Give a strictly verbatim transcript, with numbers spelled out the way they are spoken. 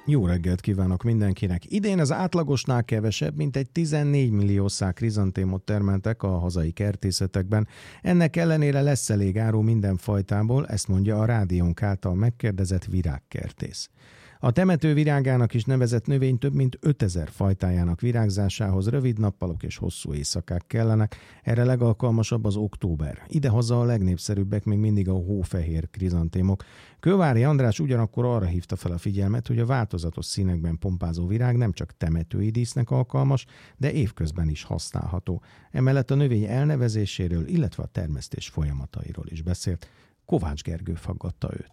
Jó reggelt kívánok mindenkinek! Idén az átlagosnál kevesebb, mint egy tizennégy millió szál krizantémot termeltek a hazai kertészetekben. Ennek ellenére lesz elég áru minden fajtából, ezt mondja a rádiónk által megkérdezett virágkertész. A temető virágának is nevezett növény több mint ötezer fajtájának virágzásához rövid nappalok és hosszú éjszakák kellenek, erre legalkalmasabb az október. Idehaza a legnépszerűbbek még mindig a hófehér krizantémok. Kővári András ugyanakkor arra hívta fel a figyelmet, hogy a változatos színekben pompázó virág nem csak temetői dísznek alkalmas, de évközben is használható. Emellett a növény elnevezéséről, illetve a termesztés folyamatairól is beszélt. Kovács Gergő faggatta őt.